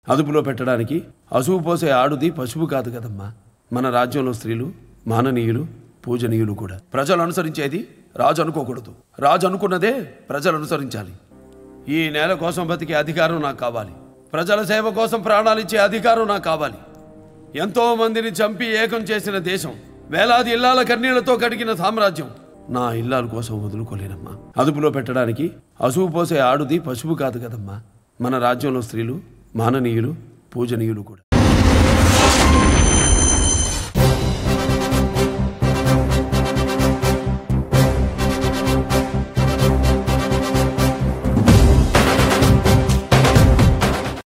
అదుపులో పెట్టడానికి అసువు పోసే ఆడుది పశువు కాదు కదమ్మా. మన రాజ్యంలో స్త్రీలు మాననీయులు, పూజనీయులు కూడా. ప్రజలు అనుసరించేది రాజు అనుకోకూడదు, రాజు అనుకున్నదే ప్రజలు అనుసరించాలి. ఈ నేల కోసం బతికే అధికారం నాకు కావాలి. ప్రజల సేవ కోసం ప్రాణాలిచ్చే అధికారం నాకు కావాలి. ఎంతో మందిని చంపి ఏకం చేసిన దేశం, వేలాది ఇల్లాల కన్నీళ్లతో కడిగిన సామ్రాజ్యం నా ఇల్లాల కోసం వదులుకోలేనమ్మా. అదుపులో పెట్టడానికి అసువు పోసే ఆడుది పశువు కాదు కదమ్మా. మన రాజ్యంలో స్త్రీలు మాననీయులు, పూజనీయులు కూడా.